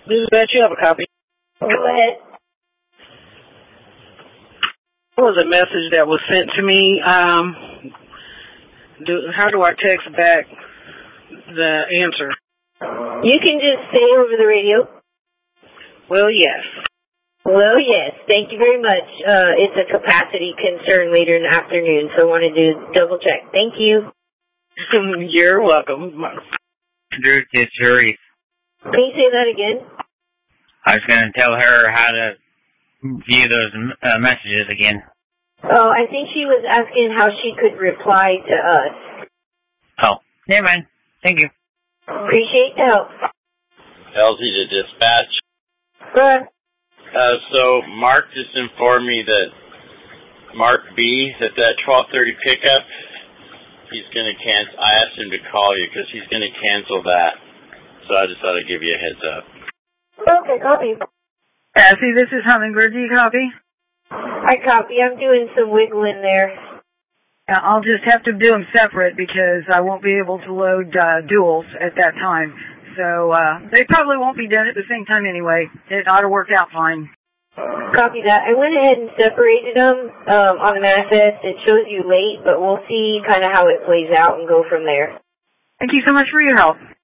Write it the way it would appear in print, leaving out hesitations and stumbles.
This is Matt. You have a copy. Go ahead. What was a message that was sent to me? How do I text back the answer? You can just say over the radio. Well, yes. Well, yes. Thank you very much. It's a capacity concern later in the afternoon, so I wanted to double check. Thank you. You're welcome. Drew, it's Sharif. Can you say that again? I was going to tell her how to view those messages again. Oh, I think she was asking how she could reply to us. Oh, never mind. Thank you. Appreciate the help. LZ to dispatch. Sure. So Mark just informed me that Mark B, that 12:30 pickup, he's going to cancel. I asked him to call you because he's going to cancel that. So I just thought I'd give you a heads up. Okay, copy. Cassie, this is Hummingbird. Do you copy? I copy. I'm doing some wiggling there. I'll just have to do them separate because I won't be able to load duals at that time. So they probably won't be done at the same time anyway. It ought to work out fine. Copy that. I went ahead and separated them on the manifest. It shows you late, but we'll see kind of how it plays out and go from there. Thank you so much for your help.